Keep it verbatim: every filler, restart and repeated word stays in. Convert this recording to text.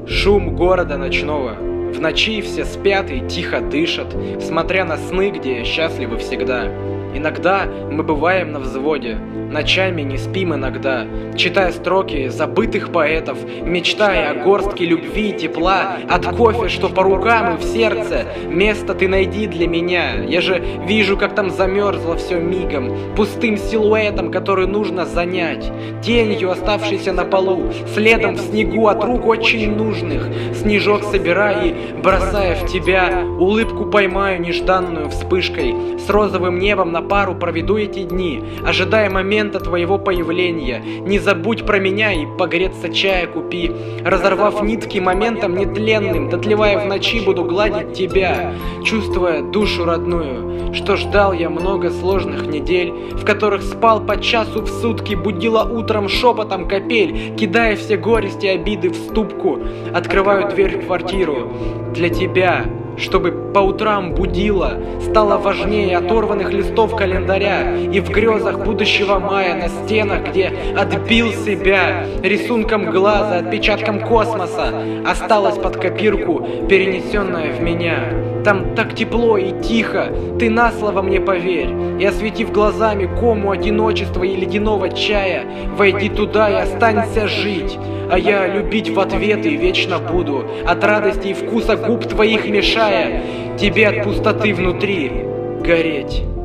Шум города ночного. В ночи все спят и тихо дышат, смотря на сны, где счастливы всегда. Иногда мы бываем на взводе, ночами не спим иногда, читая строки забытых поэтов, мечтая о горстке любви и тепла, от кофе, что по рукам и в сердце. Место ты найди для меня, я же вижу, как там замерзло все мигом, пустым силуэтом, который нужно занять, тенью, оставшейся на полу, следом в снегу от рук очень нужных. Снежок собирая и бросая в тебя, улыбку поймаю нежданную вспышкой, с розовым небом на пару проведу эти дни, ожидая момента твоего появления. Не забудь про меня и погреться чая купи, разорвав нитки моментом нетленным, дотлевая в ночи буду гладить тебя, чувствуя душу родную, что ждал я много сложных недель, в которых спал по часу в сутки, будила утром шепотом капель, кидая все горести обиды в ступку, открываю дверь в квартиру для тебя, чтобы по утрам будила, стало важнее оторванных листов календаря и в грезах будущего мая на стенах, где отбил себя рисунком глаза, отпечатком космоса, осталась под копирку, перенесенная в меня. Там так тепло и тихо, ты на слово мне поверь, и осветив глазами кому одиночества и ледяного чая, войди туда и останься жить, а я любить в ответ и вечно буду, от радости и вкуса губ твоих мешая, тебе от пустоты внутри гореть.